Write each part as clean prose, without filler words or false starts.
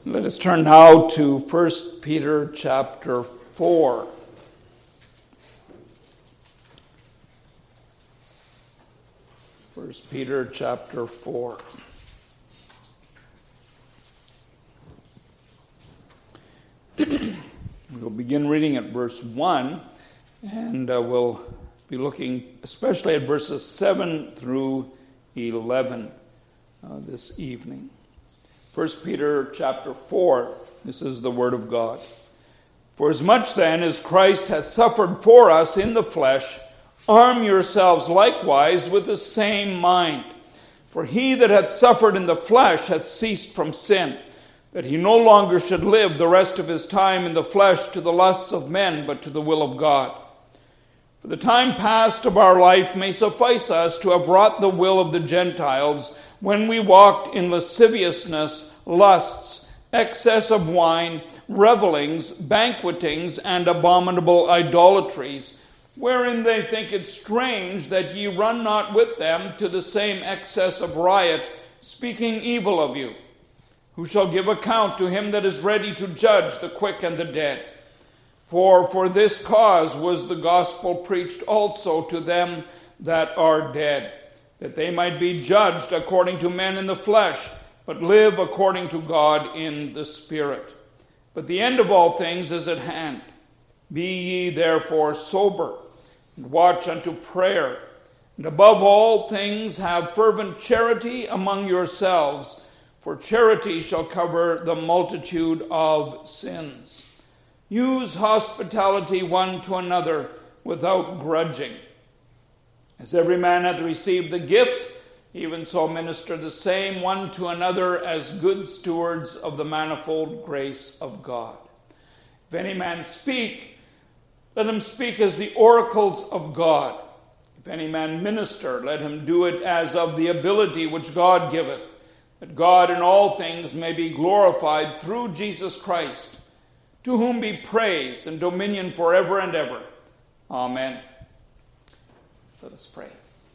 Let us turn now to 1 Peter chapter 4. First Peter chapter 4. We'll begin reading at verse 1, and we'll be looking especially at verses 7 through 11 this evening. 1 Peter chapter 4, this is the word of God. For as much then as Christ hath suffered for us in the flesh, arm yourselves likewise with the same mind. For he that hath suffered in the flesh hath ceased from sin, that he no longer should live the rest of his time in the flesh to the lusts of men, but to the will of God. For the time past of our life may suffice us to have wrought the will of the Gentiles, when we walked in lasciviousness, lusts, excess of wine, revellings, banquetings, and abominable idolatries, wherein they think it strange that ye run not with them to the same excess of riot, speaking evil of you. Who shall give account to him that is ready to judge the quick and the dead? For this cause was the gospel preached also to them that are dead, that they might be judged according to men in the flesh, but live according to God in the Spirit. But the end of all things is at hand. Be ye therefore sober, and watch unto prayer, and above all things have fervent charity among yourselves, for charity shall cover the multitude of sins. Use hospitality one to another without grudging. As every man hath received the gift, even so minister the same one to another as good stewards of the manifold grace of God. If any man speak, let him speak as the oracles of God. If any man minister, let him do it as of the ability which God giveth, that God in all things may be glorified through Jesus Christ, to whom be praise and dominion forever and ever. Amen. Let us pray.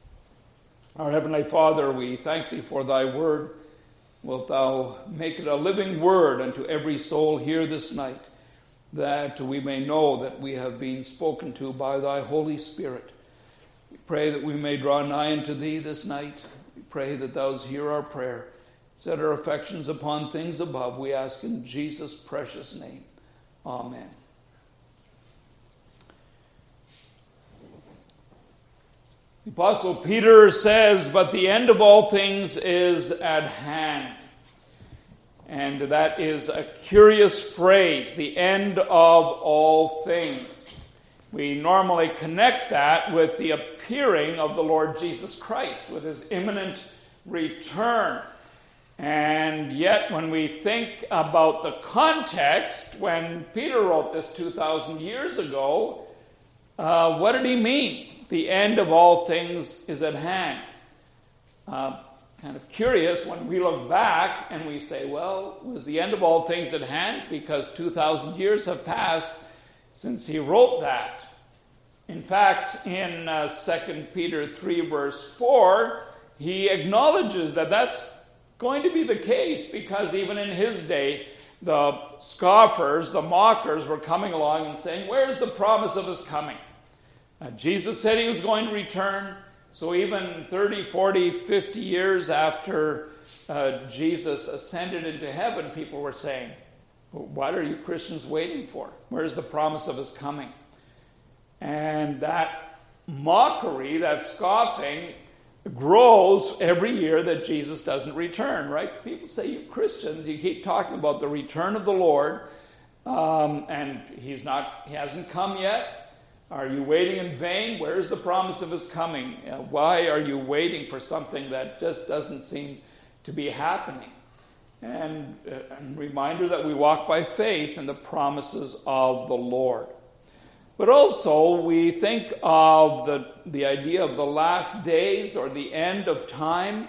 Our Heavenly Father, we thank Thee for Thy word. Wilt Thou make it a living word unto every soul here this night, that we may know that we have been spoken to by Thy Holy Spirit. We pray that we may draw nigh unto Thee this night. We pray that Thou hear our prayer. Set our affections upon things above, we ask in Jesus' precious name. Amen. The Apostle Peter says, but the end of all things is at hand. And that is a curious phrase, the end of all things. We normally connect that with the appearing of the Lord Jesus Christ, with his imminent return. And yet when we think about the context, when Peter wrote this 2,000 years ago, what did he mean? The end of all things is at hand. Kind of curious when we look back and we say, well, was the end of all things at hand? Because 2,000 years have passed since he wrote that. In fact, in 2 Peter 3 verse 4, he acknowledges that that's going to be the case, because even in his day, the scoffers, the mockers were coming along and saying, where's the promise of his coming? Jesus said he was going to return, so even 30, 40, 50 years after Jesus ascended into heaven, people were saying, what are you Christians waiting for? Where's the promise of his coming? And that mockery, that scoffing, grows every year that Jesus doesn't return, right? People say, you Christians, you keep talking about the return of the Lord, and he hasn't come yet. Are you waiting in vain? Where's the promise of his coming? Why are you waiting for something that just doesn't seem to be happening? And a reminder that we walk by faith in the promises of the Lord. But also we think of the idea of the last days or the end of time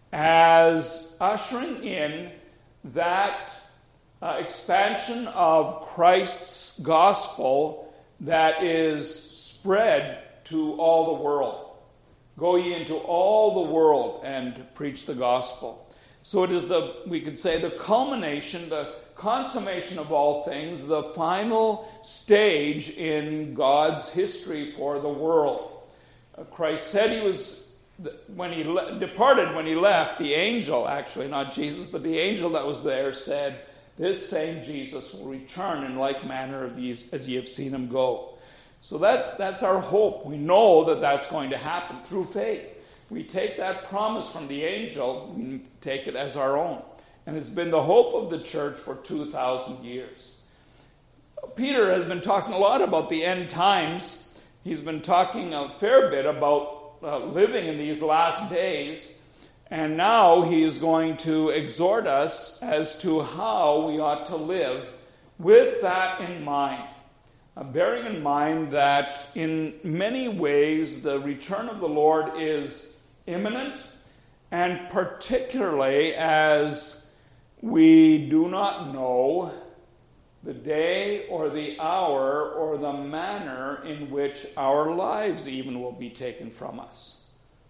as ushering in that expansion of Christ's gospel that is spread to all the world. Go ye into all the world and preach the gospel. So it is we could say, the culmination, the consummation of all things, the final stage in God's history for the world. Christ said he was, when he departed, when he left, the angel, actually not Jesus, but the angel that was there said, "This same Jesus will return in like manner as ye have seen him go." So that's our hope. We know that that's going to happen through faith. We take that promise from the angel, we take it as our own. And it's been the hope of the church for 2,000 years. Peter has been talking a lot about the end times. He's been talking a fair bit about living in these last days. And now he is going to exhort us as to how we ought to live with that in mind. Bearing in mind that in many ways the return of the Lord is imminent, and particularly as we do not know the day or the hour or the manner in which our lives even will be taken from us.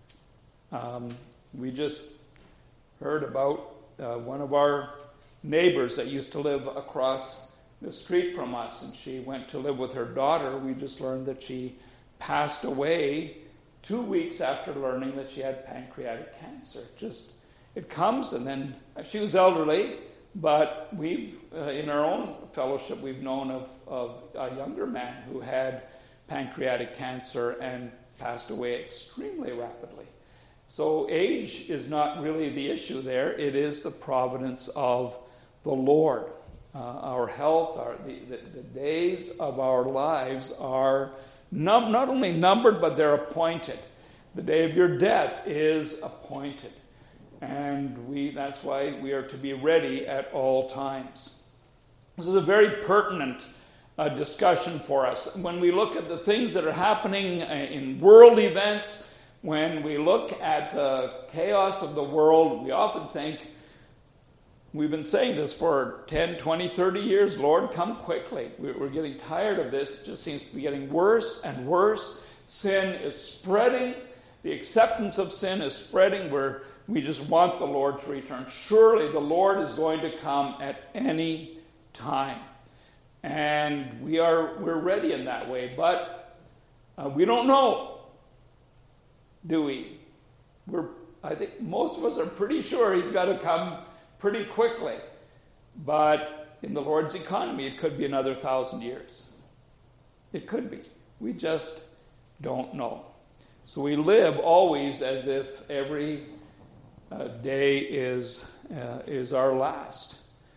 We just heard about one of our neighbors that used to live across the street from us, and she went to live with her daughter. We just learned that she passed away 2 weeks after learning that she had pancreatic cancer. It comes, and then she was elderly, but we've, in our own fellowship, we've known of a younger man who had pancreatic cancer and passed away extremely rapidly. So age is not really the issue there. It is the providence of the Lord. Our health, the days of our lives are not only numbered, but they're appointed. The day of your death is appointed. And that's why we are to be ready at all times. This is a very pertinent discussion for us. When we look at the things that are happening in world events, when we look at the chaos of the world, we often think, we've been saying this for 10, 20, 30 years, Lord, come quickly. We're getting tired of this. It just seems to be getting worse and worse. Sin is spreading. The acceptance of sin is spreading. We just want the Lord to return. Surely the Lord is going to come at any time. And we're ready in that way. But we don't know, do we? I think most of us are pretty sure he's got to come pretty quickly. But in the Lord's economy, it could be another 1,000 years. It could be. We just don't know. So we live always as if every day is our last.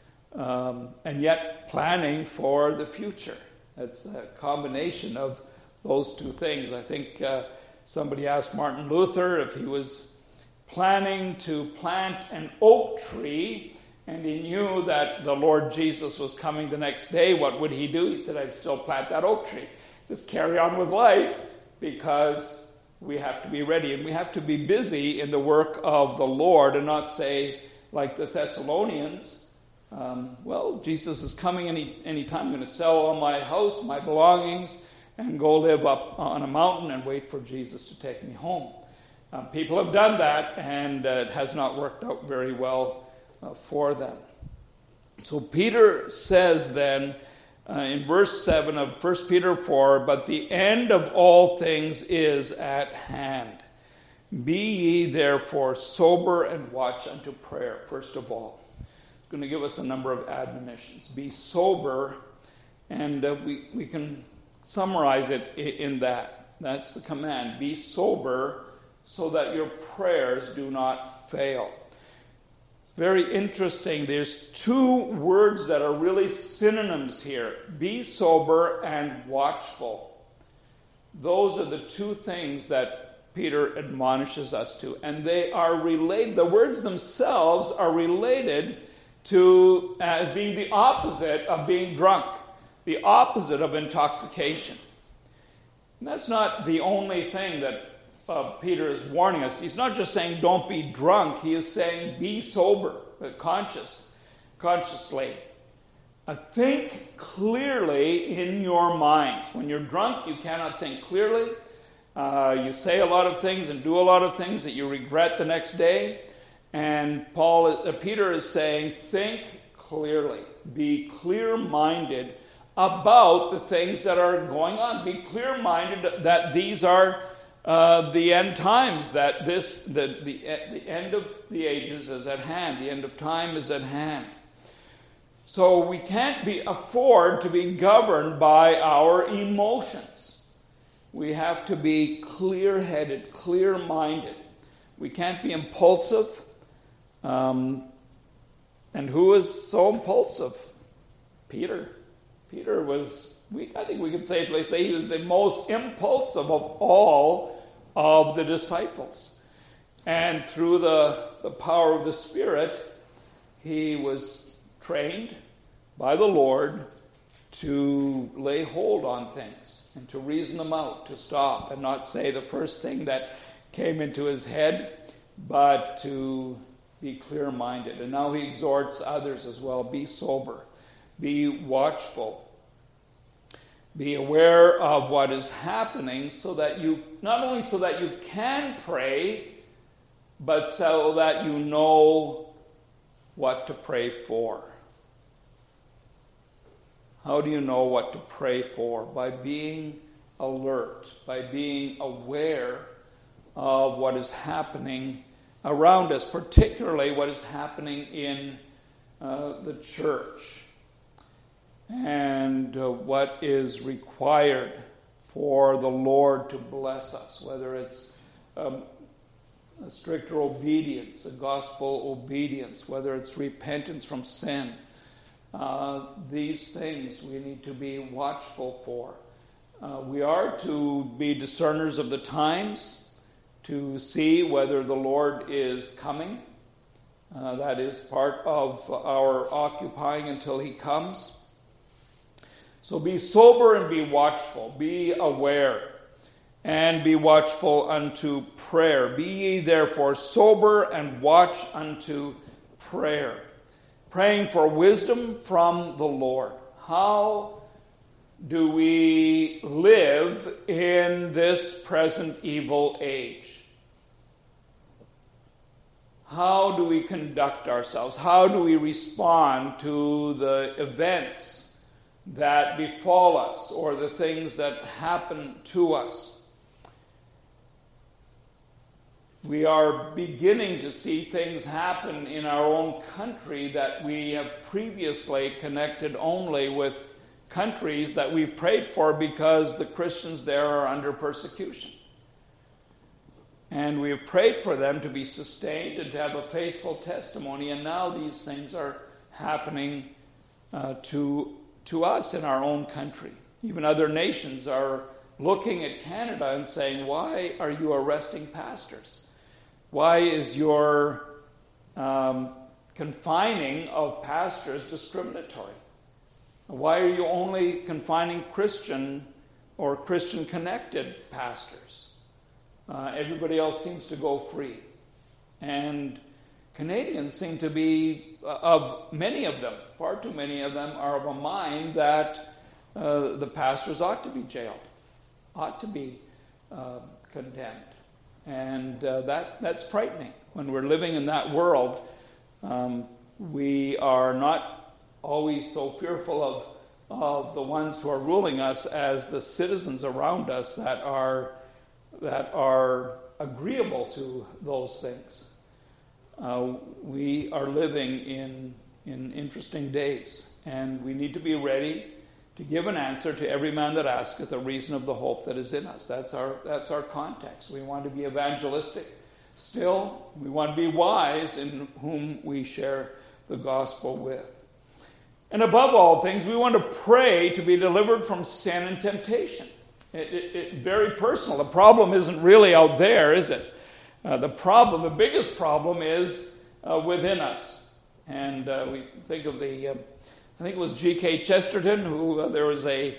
And yet planning for the future. That's a combination of those two things. I think somebody asked Martin Luther if he was planning to plant an oak tree and he knew that the Lord Jesus was coming the next day, what would he do? He said, I'd still plant that oak tree. Just carry on with life, because we have to be ready, and we have to be busy in the work of the Lord and not say, like the Thessalonians, well, Jesus is coming any time. I'm going to sell all my house, my belongings, and go live up on a mountain and wait for Jesus to take me home. People have done that, and it has not worked out very well for them. So Peter says then, in verse 7 of 1 Peter 4, but the end of all things is at hand. Be ye therefore sober and watch unto prayer, first of all. It's going to give us a number of admonitions. Be sober, and we can summarize it in that. That's the command. Be sober so that your prayers do not fail. Very interesting. There's two words that are really synonyms here. Be sober and watchful. Those are the two things that Peter admonishes us to. And they are related. The words themselves are related to as being the opposite of being drunk. The opposite of intoxication. And that's not the only thing that Peter is warning us. He's not just saying don't be drunk. He is saying be sober, consciously. Think clearly in your minds. When you're drunk, you cannot think clearly. You say a lot of things and do a lot of things that you regret the next day. And Peter is saying think clearly. Be clear-minded about the things that are going on. Be clear-minded that these are the end times, that the end of the ages is at hand. The end of time is at hand. So we can't afford to be governed by our emotions. We have to be clear-headed, clear-minded. We can't be impulsive. And who is so impulsive? Peter. Peter was, I think we could safely say he was the most impulsive of all of the disciples. And through the power of the Spirit, he was trained by the Lord to lay hold on things and to reason them out, to stop and not say the first thing that came into his head, but to be clear-minded. And now he exhorts others as well. Be sober. Be watchful. Be aware of what is happening so that you, not only so that you can pray, but so that you know what to pray for. How do you know what to pray for? By being alert, by being aware of what is happening around us, particularly what is happening in the church, and what is required for the Lord to bless us, whether it's a stricter obedience, a gospel obedience, whether it's repentance from sin. These things we need to be watchful for. We are to be discerners of the times, to see whether the Lord is coming. That is part of our occupying until he comes. So be sober and be watchful. Be aware and be watchful unto prayer. Be ye therefore sober and watch unto prayer. Praying for wisdom from the Lord. How do we live in this present evil age? How do we conduct ourselves? How do we respond to the events that befall us or the things that happen to us? We are beginning to see things happen in our own country that we have previously connected only with countries that we've prayed for because the Christians there are under persecution. And we have prayed for them to be sustained and to have a faithful testimony, and now these things are happening to us in our own country. Even other nations are looking at Canada and saying, why are you arresting pastors? Why is your confining of pastors discriminatory? Why are you only confining Christian or Christian-connected pastors? Everybody else seems to go free. And Canadians seem to be, of many of them, far too many of them, are of a mind that the pastors ought to be jailed, ought to be condemned. And that's frightening. When we're living in that world, we are not always so fearful of the ones who are ruling us as the citizens around us that are agreeable to those things. We are living in interesting days, and we need to be ready to give an answer to every man that asketh the reason of the hope that is in us. That's our context. We want to be evangelistic. Still, we want to be wise in whom we share the gospel with. And above all things, we want to pray to be delivered from sin and temptation. It's very personal. The problem isn't really out there, is it? The biggest problem is within us. And we think of I think it was G.K. Chesterton, who there was a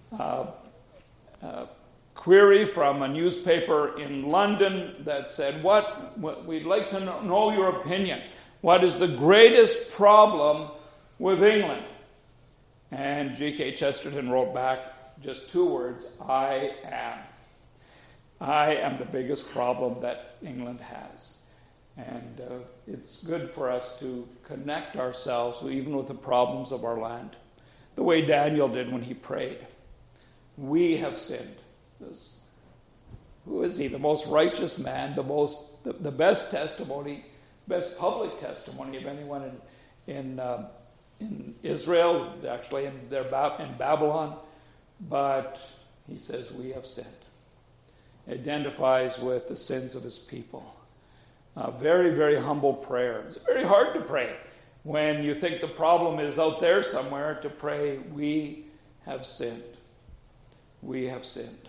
query from a newspaper in London that said, what we'd like to know your opinion. What is the greatest problem with England? And G.K. Chesterton wrote back just 2 words, I am. I am the biggest problem that England has. And it's good for us to connect ourselves even with the problems of our land, the way Daniel did when he prayed. We have sinned. Who is he? The most righteous man, the best testimony, best public testimony of anyone in Israel, actually in Babylon. But he says we have sinned. Identifies with the sins of his people. Very, very humble prayer. It's very hard to pray when you think the problem is out there somewhere, to pray, we have sinned. We have sinned.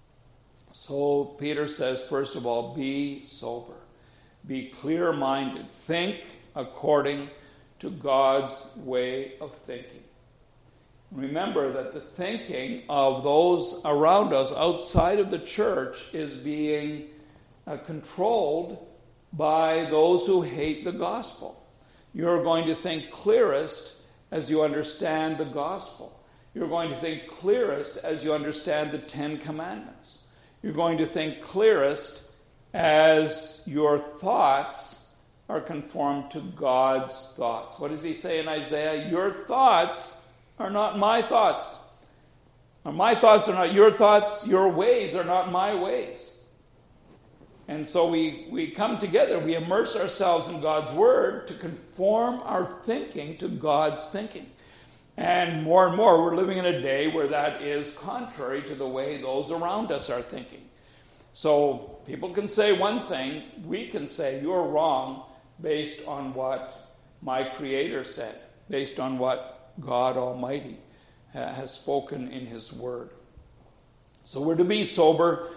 So Peter says, first of all, be sober. Be clear-minded. Think according to God's way of thinking. Remember that the thinking of those around us outside of the church is being controlled by those who hate the gospel. You're going to think clearest as you understand the gospel. You're going to think clearest as you understand the 10 Commandments. You're going to think clearest as your thoughts are conformed to God's thoughts. What does he say in Isaiah? Your thoughts are not my thoughts. Or my thoughts are not your thoughts. Your ways are not my ways. And so we come together, we immerse ourselves in God's Word to conform our thinking to God's thinking. And more, we're living in a day where that is contrary to the way those around us are thinking. So people can say one thing, we can say you're wrong based on what my Creator said, based on what God Almighty has spoken in His Word. So we're to be sober.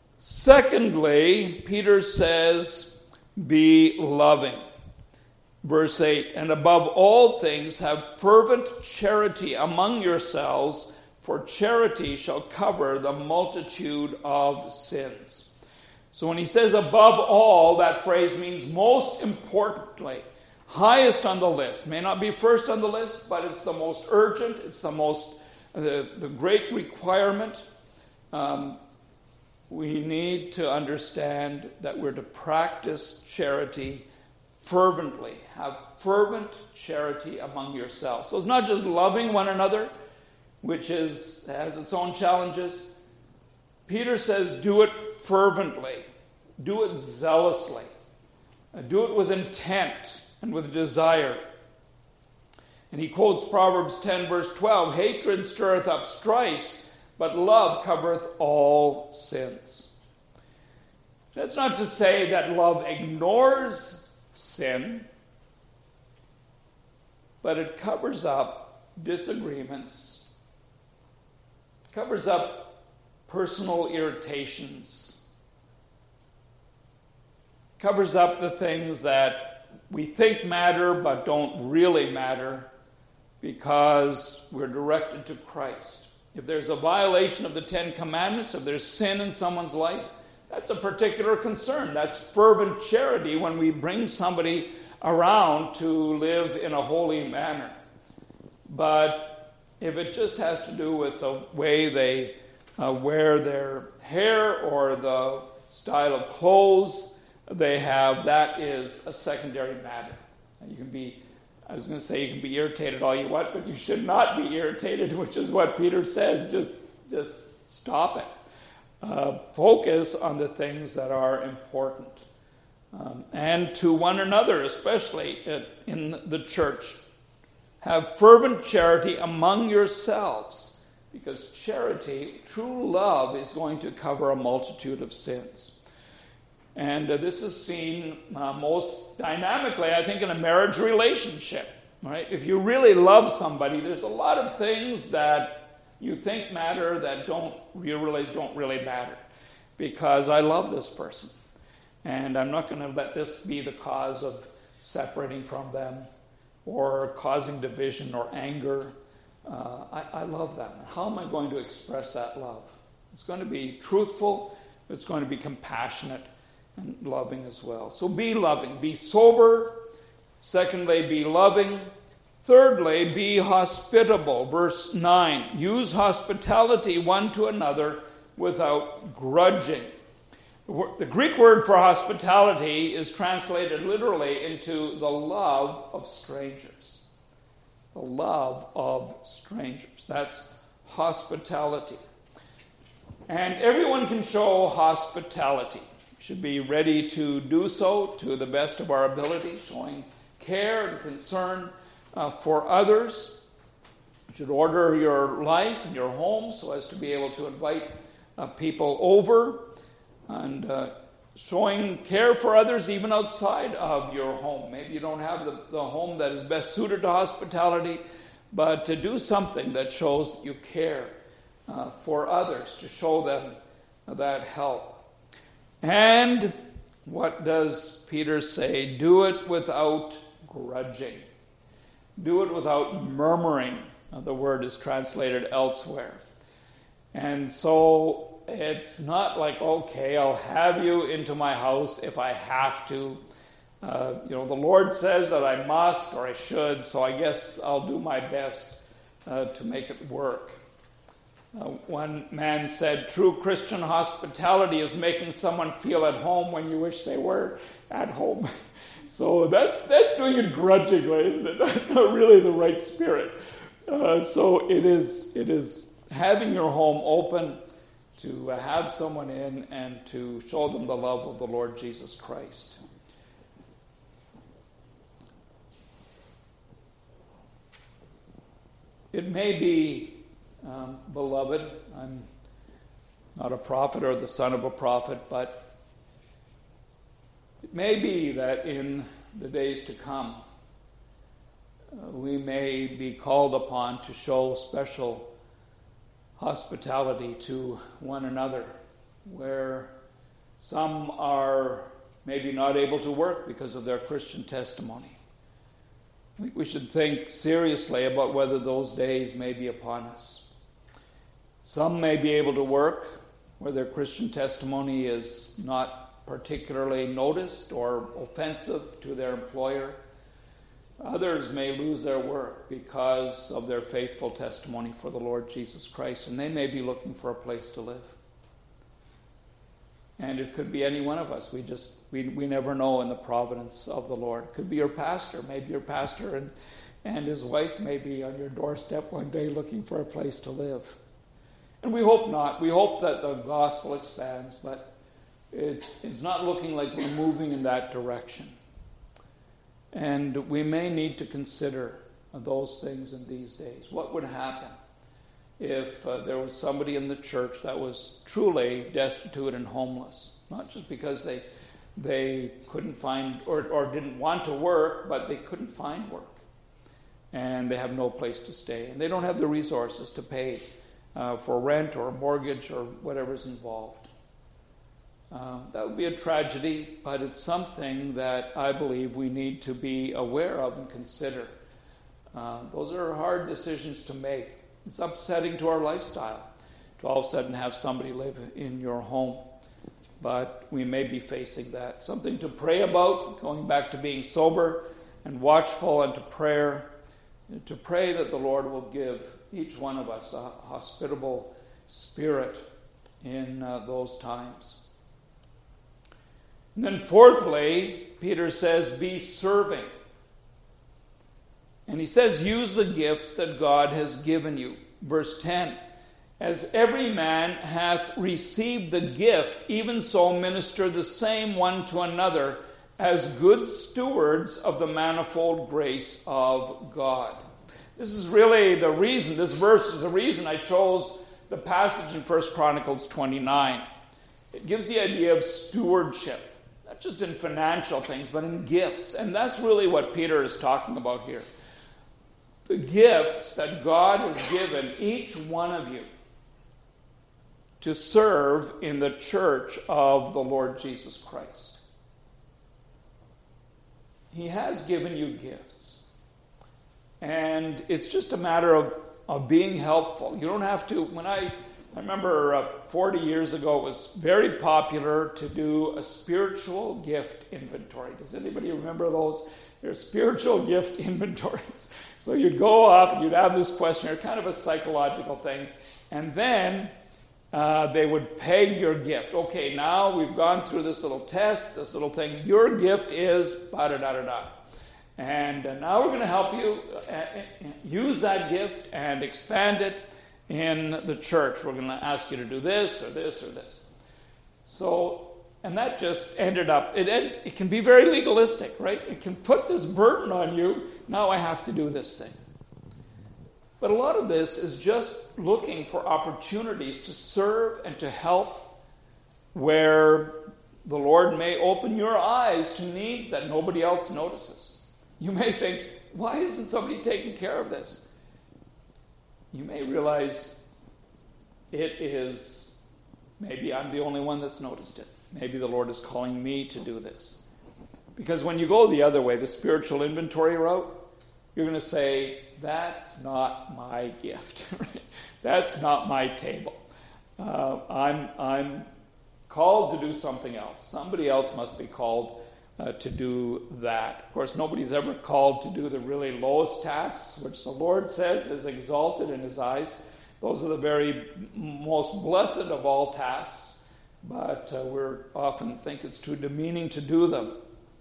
Secondly, Peter says, be loving. Verse 8, and above all things have fervent charity among yourselves, for charity shall cover the multitude of sins. So when he says above all, that phrase means most importantly, highest on the list. May not be first on the list, but it's the most urgent, it's the great requirement. We need to understand that we're to practice charity fervently. Have fervent charity among yourselves. So it's not just loving one another, which has its own challenges. Peter says do it fervently. Do it zealously. Do it with intent and with desire. And he quotes Proverbs 10 verse 12, hatred stirreth up strifes, but love covereth all sins. That's not to say that love ignores sin, but it covers up disagreements, covers up personal irritations, covers up the things that we think matter but don't really matter because we're directed to Christ. If there's a violation of the 10 Commandments, if there's sin in someone's life, that's a particular concern. That's fervent charity when we bring somebody around to live in a holy manner. But if it just has to do with the way they wear their hair or the style of clothes they have, that is a secondary matter. You can be irritated all you want, but you should not be irritated, which is what Peter says. Just stop it. Focus on the things that are important. And to one another, especially in the church. Have fervent charity among yourselves, because charity, true love, is going to cover a multitude of sins. And this is seen most dynamically, I think, in a marriage relationship. Right? If you really love somebody, there's a lot of things that you think matter that you realize don't really matter. Because I love this person. And I'm not going to let this be the cause of separating from them or causing division or anger. I love them. How am I going to express that love? It's going to be truthful. It's going to be compassionate and loving as well. So be loving. Be sober. Secondly, be loving. Thirdly, be hospitable. Verse 9. Use hospitality one to another without grudging. The Greek word for hospitality is translated literally into the love of strangers. The love of strangers. That's hospitality. And everyone can show hospitality. We should be ready to do so to the best of our ability, showing care and concern for others. You should order your life and your home so as to be able to invite people over, and showing care for others even outside of your home. Maybe you don't have the home that is best suited to hospitality, but to do something that shows that you care for others, to show them that help. And what does Peter say? Do it without grudging. Do it without murmuring. The word is translated elsewhere. And so it's not like, okay, I'll have you into my house if I have to. The Lord says that I must or I should, so I guess I'll do my best to make it work. One man said, true Christian hospitality is making someone feel at home when you wish they were at home. So that's doing it grudgingly, isn't it? That's not really the right spirit. So it is having your home open to have someone in and to show them the love of the Lord Jesus Christ. It may be, beloved, I'm not a prophet or the son of a prophet, but it may be that in the days to come, we may be called upon to show special hospitality to one another, where some are maybe not able to work because of their Christian testimony. I think we should think seriously about whether those days may be upon us. Some may be able to work where their Christian testimony is not particularly noticed or offensive to their employer. Others may lose their work because of their faithful testimony for the Lord Jesus Christ, and they may be looking for a place to live. And it could be any one of us. We never know in the providence of the Lord. It could be your pastor. Maybe your pastor and his wife may be on your doorstep one day looking for a place to live. And we hope not. We hope that the gospel expands, but it's not looking like we're moving in that direction. And we may need to consider those things in these days. What would happen if there was somebody in the church that was truly destitute and homeless? Not just because they couldn't find or didn't want to work, but they couldn't find work. And they have no place to stay. And they don't have the resources to pay for rent or a mortgage or whatever's involved. That would be a tragedy, but it's something that I believe we need to be aware of and consider. Those are hard decisions to make. It's upsetting to our lifestyle to all of a sudden have somebody live in your home. But we may be facing that. Something to pray about, going back to being sober and watchful and to prayer. To pray that the Lord will give each one of us a hospitable spirit in those times. And then fourthly, Peter says, be serving. And he says, use the gifts that God has given you. Verse 10, as every man hath received the gift, even so minister the same one to another, as good stewards of the manifold grace of God. This is really the reason, this verse is the reason I chose the passage in 1 Chronicles 29. It gives the idea of stewardship. Not just in financial things, but in gifts. And that's really what Peter is talking about here. The gifts that God has given each one of you to serve in the church of the Lord Jesus Christ. He has given you gifts. And it's just a matter of being helpful. You don't have to, I remember 40 years ago, it was very popular to do a spiritual gift inventory. Does anybody remember those? There's spiritual gift inventories. So you'd go off and you'd have this questionnaire, kind of a psychological thing. And then they would peg your gift. Okay, now we've gone through this little test, this little thing. Your gift is da-da-da-da-da. And now we're going to help you use that gift and expand it in the church. We're going to ask you to do this or this or this. So, and that just ended up, it can be very legalistic, right? It can put this burden on you. Now I have to do this thing. But a lot of this is just looking for opportunities to serve and to help where the Lord may open your eyes to needs that nobody else notices. You may think, why isn't somebody taking care of this? You may realize it is, maybe I'm the only one that's noticed it. Maybe the Lord is calling me to do this. Because when you go the other way, the spiritual inventory route, you're going to say, that's not my gift. That's not my table. I'm called to do something else. Somebody else must be called to do that. Of course, nobody's ever called to do the really lowest tasks, which the Lord says is exalted in his eyes. Those are the very most blessed of all tasks, but we often think it's too demeaning to do them.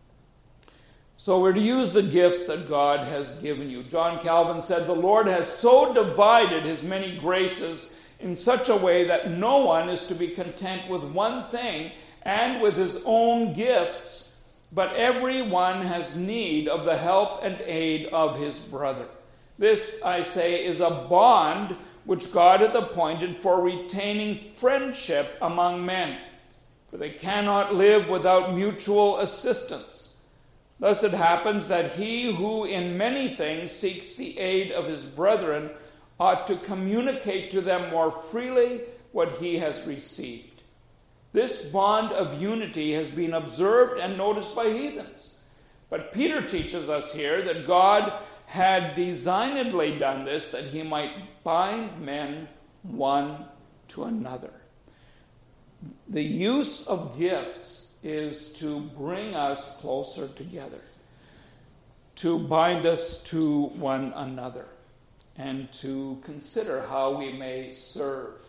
So we're to use the gifts that God has given you. John Calvin said, the Lord has so divided his many graces in such a way that no one is to be content with one thing and with his own gifts, but every one has need of the help and aid of his brother. This, I say, is a bond which God hath appointed for retaining friendship among men, for they cannot live without mutual assistance. Thus it happens that he who in many things seeks the aid of his brethren ought to communicate to them more freely what he has received. This bond of unity has been observed and noticed by heathens. But Peter teaches us here that God had designedly done this that he might bind men one to another. The use of gifts is to bring us closer together, to bind us to one another, and to consider how we may serve.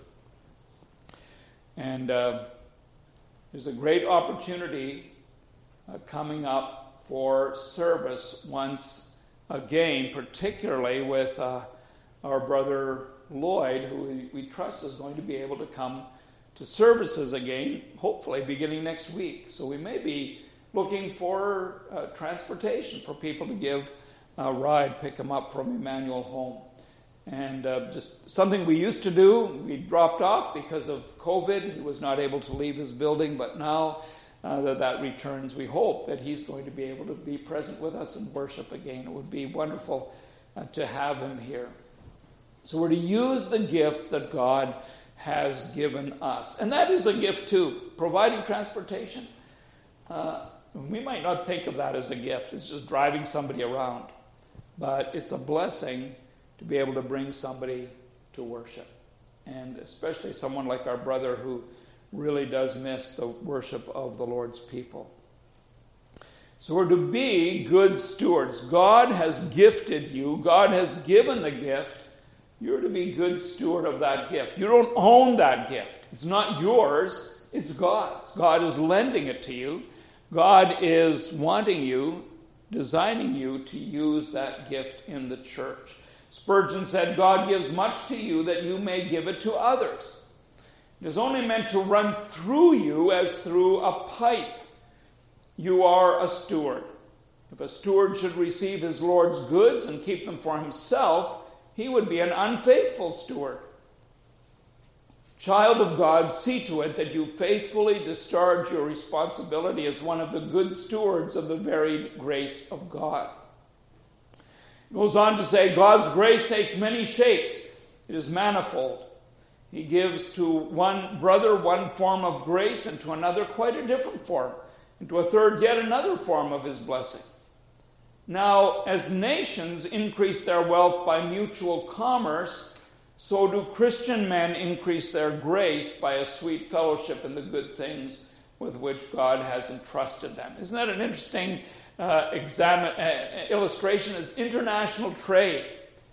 And there's a great opportunity coming up for service once again, particularly with our brother Lloyd, who we trust is going to be able to come to services again, hopefully beginning next week. So we may be looking for transportation for people to give a ride, pick him up from Emmanuel home. And just something we used to do, we dropped off because of COVID. He was not able to leave his building, but now that returns, we hope that he's going to be able to be present with us and worship again. It would be wonderful to have him here. So we're to use the gifts that God has given us. And that is a gift too, providing transportation. We might not think of that as a gift. It's just driving somebody around. But it's a blessing to be able to bring somebody to worship. And especially someone like our brother who really does miss the worship of the Lord's people. So we're to be good stewards. God has gifted you. God has given the gift. You're to be good steward of that gift. You don't own that gift. It's not yours. It's God's. God is lending it to you. God is wanting you, designing you to use that gift in the church. Spurgeon said, God gives much to you that you may give it to others. It is only meant to run through you as through a pipe. You are a steward. If a steward should receive his Lord's goods and keep them for himself, he would be an unfaithful steward. Child of God, see to it that you faithfully discharge your responsibility as one of the good stewards of the varied grace of God. It goes on to say, God's grace takes many shapes. It is manifold. He gives to one brother one form of grace, and to another quite a different form, and to a third yet another form of his blessing. Now, as nations increase their wealth by mutual commerce, so do Christian men increase their grace by a sweet fellowship in the good things with which God has entrusted them. Isn't that an interesting illustration? It's international trade.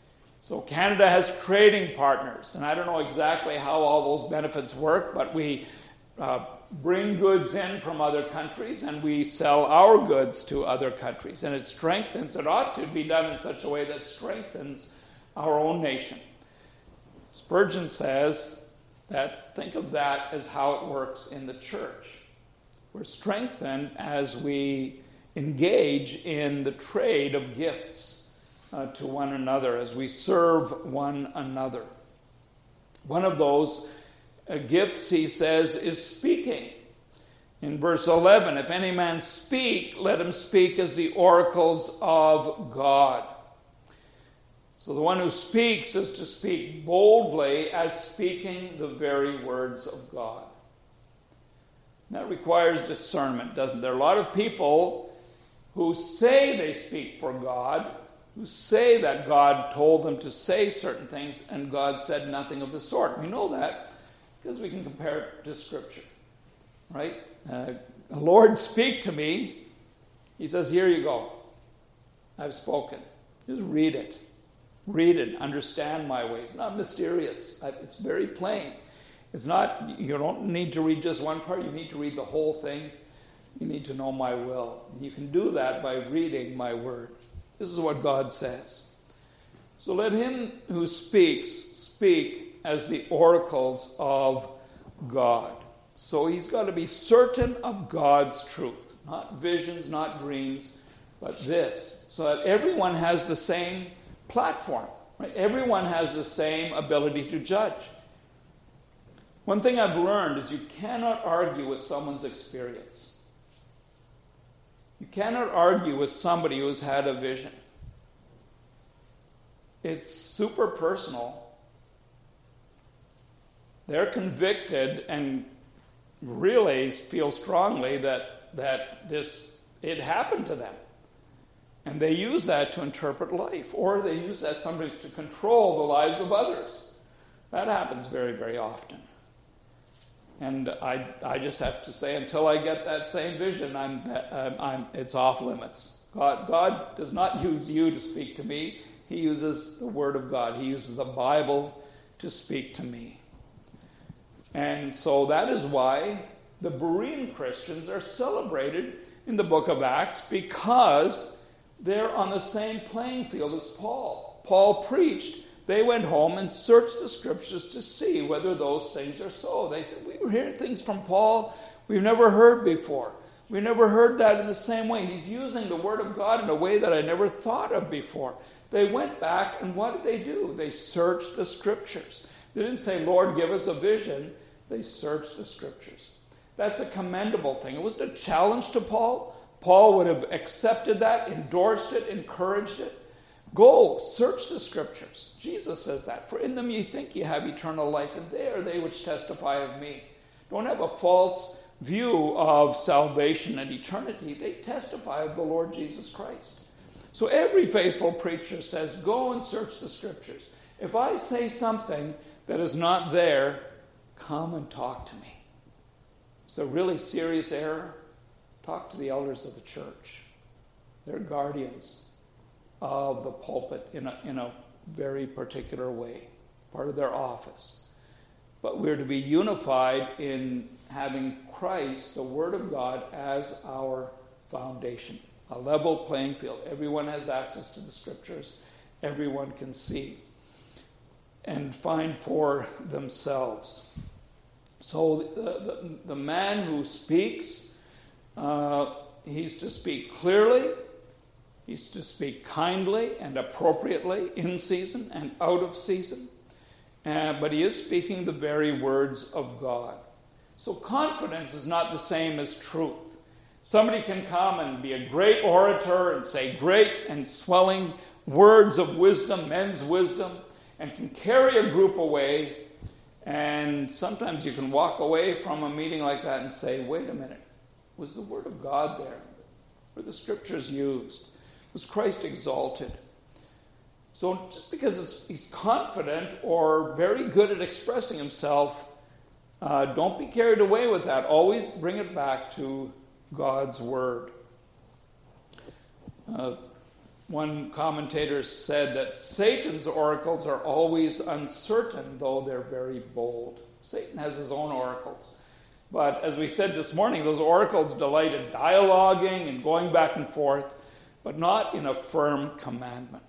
So Canada has trading partners, and I don't know exactly how all those benefits work, but we bring goods in from other countries and we sell our goods to other countries, and it strengthens, it ought to be done in such a way that strengthens our own nation. Spurgeon says that, think of that as how it works in the church. We're strengthened as we engage in the trade of gifts to one another, as we serve one another. One of those gifts, he says, is speaking. In verse 11, if any man speak, let him speak as the oracles of God. So the one who speaks is to speak boldly as speaking the very words of God. And that requires discernment, doesn't it? There are a lot of people who say they speak for God, who say that God told them to say certain things, and God said nothing of the sort. We know that because we can compare it to Scripture, right? The Lord speak to me. He says, here you go. I've spoken. Just read it. Read it. Understand my ways. It's not mysterious. It's very plain. It's not, you don't need to read just one part. You need to read the whole thing. You need to know my will. You can do that by reading my word. This is what God says. So let him who speaks speak as the oracles of God. So he's got to be certain of God's truth. Not visions, not dreams, but this. So that everyone has the same platform. Right? Everyone has the same ability to judge. One thing I've learned is you cannot argue with someone's experience. You cannot argue with somebody who's had a vision. It's super personal. They're convicted and really feel strongly that it happened to them. And they use that to interpret life, or they use that sometimes to control the lives of others. That happens very, very often. And I just have to say, until I get that same vision, it's off limits. God does not use you to speak to me. He uses the Word of God. He uses the Bible to speak to me. And so that is why the Berean Christians are celebrated in the book of Acts, because they're on the same playing field as Paul. Paul preached. They went home and searched the Scriptures to see whether those things are so. They said, we were hearing things from Paul we've never heard before. We never heard that in the same way. He's using the Word of God in a way that I never thought of before. They went back, and what did they do? They searched the Scriptures. They didn't say, Lord, give us a vision. They searched the Scriptures. That's a commendable thing. It wasn't a challenge to Paul. Paul would have accepted that, endorsed it, encouraged it. Go, search the Scriptures. Jesus says that. For in them ye think ye have eternal life, and they are they which testify of me. Don't have a false view of salvation and eternity. They testify of the Lord Jesus Christ. So every faithful preacher says, go and search the Scriptures. If I say something that is not there, come and talk to me. It's a really serious error. Talk to the elders of the church. They're guardians of the pulpit in a very particular way, part of their office. But we're to be unified in having Christ, the Word of God, as our foundation. A level playing field. Everyone has access to the Scriptures. Everyone can see and find for themselves. So the man who speaks, he's to speak clearly. He's to speak kindly and appropriately, in season and out of season. But he is speaking the very words of God. So confidence is not the same as truth. Somebody can come and be a great orator and say great and swelling words of wisdom, men's wisdom, and can carry a group away. And sometimes you can walk away from a meeting like that and say, wait a minute, was the Word of God there? Were the Scriptures used? Was Christ exalted? So just because he's confident or very good at expressing himself, don't be carried away with that. Always bring it back to God's Word. One commentator said that Satan's oracles are always uncertain, though they're very bold. Satan has his own oracles. But as we said this morning, those oracles delight in dialoguing and going back and forth, but not in a firm commandment.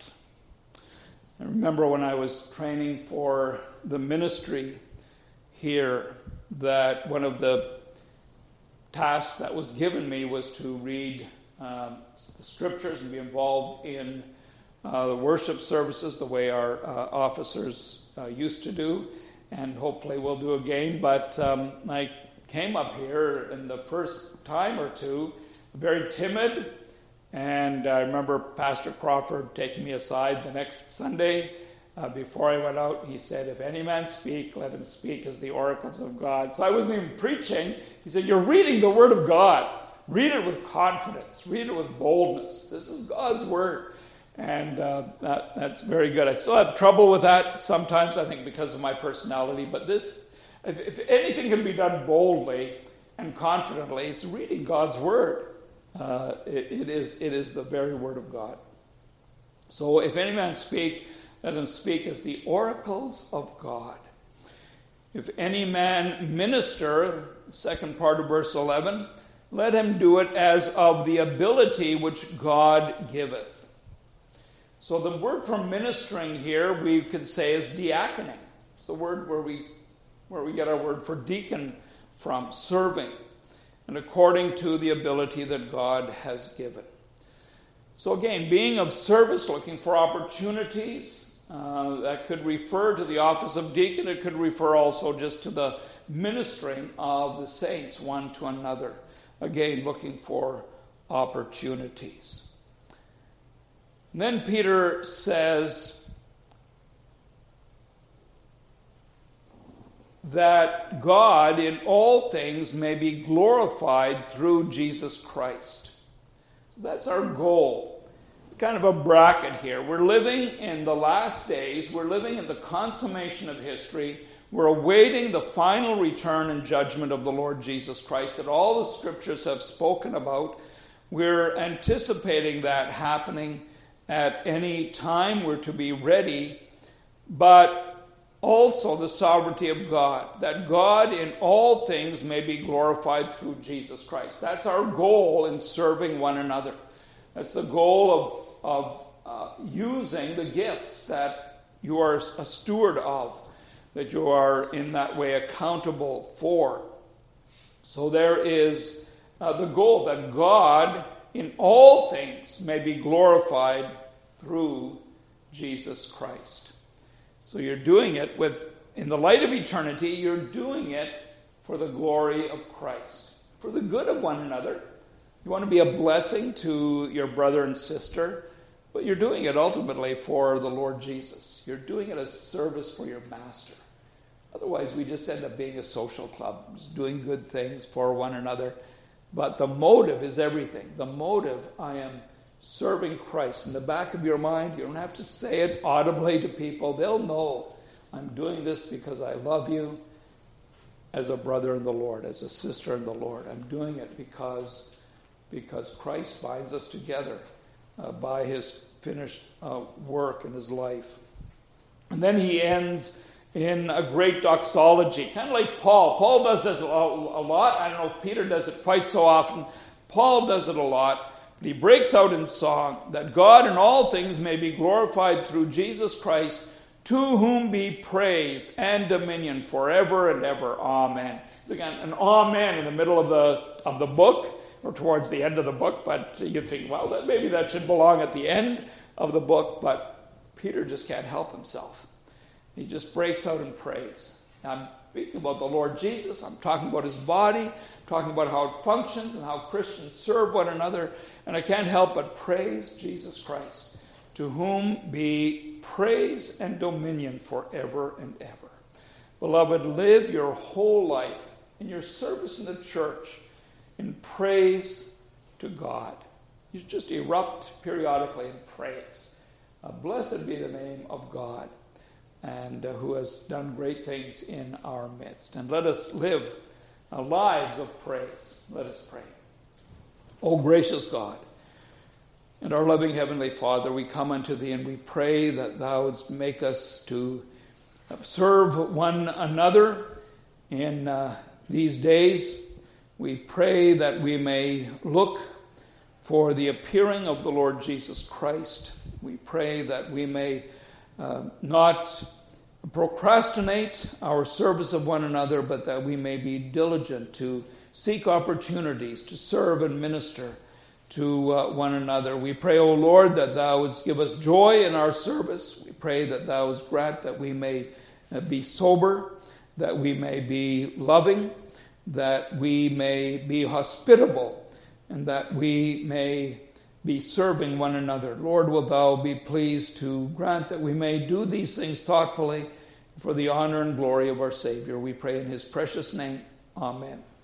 I remember when I was training for the ministry here, that one of the tasks that was given me was to read the scriptures and be involved in the worship services the way our officers used to do, and hopefully we'll do again. But I came up here in the first time or two very timid, and I remember Pastor Crawford taking me aside the next Sunday before I went out. He said, "If any man speak, let him speak as the oracles of God." So I wasn't even preaching. He said, "You're reading the Word of God. Read it with confidence. Read it with boldness. This is God's Word." And that's very good. I still have trouble with that sometimes, I think, because of my personality. But this, if anything can be done boldly and confidently, it's reading God's Word. It is the very Word of God. So if any man speak, let him speak as the oracles of God. If any man minister, second part of verse 11, let him do it as of the ability which God giveth. So the word for ministering here, we could say, is diaconing. It's the word where we get our word for deacon from, serving, and according to the ability that God has given. So again, being of service, looking for opportunities, that could refer to the office of deacon. It could refer also just to the ministering of the saints one to another. Again, looking for opportunities. And then Peter says that God in all things may be glorified through Jesus Christ. That's our goal. Kind of a bracket here. We're living in the last days. We're living in the consummation of history. We're awaiting the final return and judgment of the Lord Jesus Christ that all the scriptures have spoken about. We're anticipating that happening at any time. We're to be ready, but also the sovereignty of God, that God in all things may be glorified through Jesus Christ. That's our goal in serving one another. That's the goal of using the gifts that you are a steward of, that you are in that way accountable for. So there is the goal that God in all things may be glorified through Jesus Christ. So you're doing it in the light of eternity, you're doing it for the glory of Christ, for the good of one another. You want to be a blessing to your brother and sister, but you're doing it ultimately for the Lord Jesus. You're doing it as service for your master. Otherwise, we just end up being a social club, just doing good things for one another. But the motive is everything. The motive, I am serving Christ. In the back of your mind, you don't have to say it audibly to people. They'll know I'm doing this because I love you as a brother in the Lord, as a sister in the Lord. I'm doing it because Christ binds us together by his finished work in his life. And then he ends in a great doxology, kind of like Paul. Paul does this a lot. I don't know if Peter does it quite so often. Paul does it a lot. But he breaks out in song that God in all things may be glorified through Jesus Christ, to whom be praise and dominion forever and ever. Amen. It's again an amen in the middle of the book, or towards the end of the book, but you think, well, maybe that should belong at the end of the book, but Peter just can't help himself. He just breaks out in praise. I'm speaking about the Lord Jesus. I'm talking about his body. I'm talking about how it functions and how Christians serve one another. And I can't help but praise Jesus Christ, to whom be praise and dominion forever and ever. Beloved, live your whole life in your service in the church in praise to God. You just erupt periodically in praise. Blessed be the name of God, and who has done great things in our midst. And let us live lives of praise. Let us pray. O gracious God, And our loving Heavenly Father, we come unto Thee and we pray that Thou wouldst make us to serve one another in these days. We pray that we may look for the appearing of the Lord Jesus Christ. We pray that we may not procrastinate our service of one another, but that we may be diligent to seek opportunities to serve and minister to one another. We pray, O Lord, that Thou wouldst give us joy in our service. We pray that Thou wouldst grant that we may be sober, that we may be loving, that we may be hospitable, and that we may be serving one another. Lord, will Thou be pleased to grant that we may do these things thoughtfully for the honor and glory of our Savior. We pray in His precious name. Amen.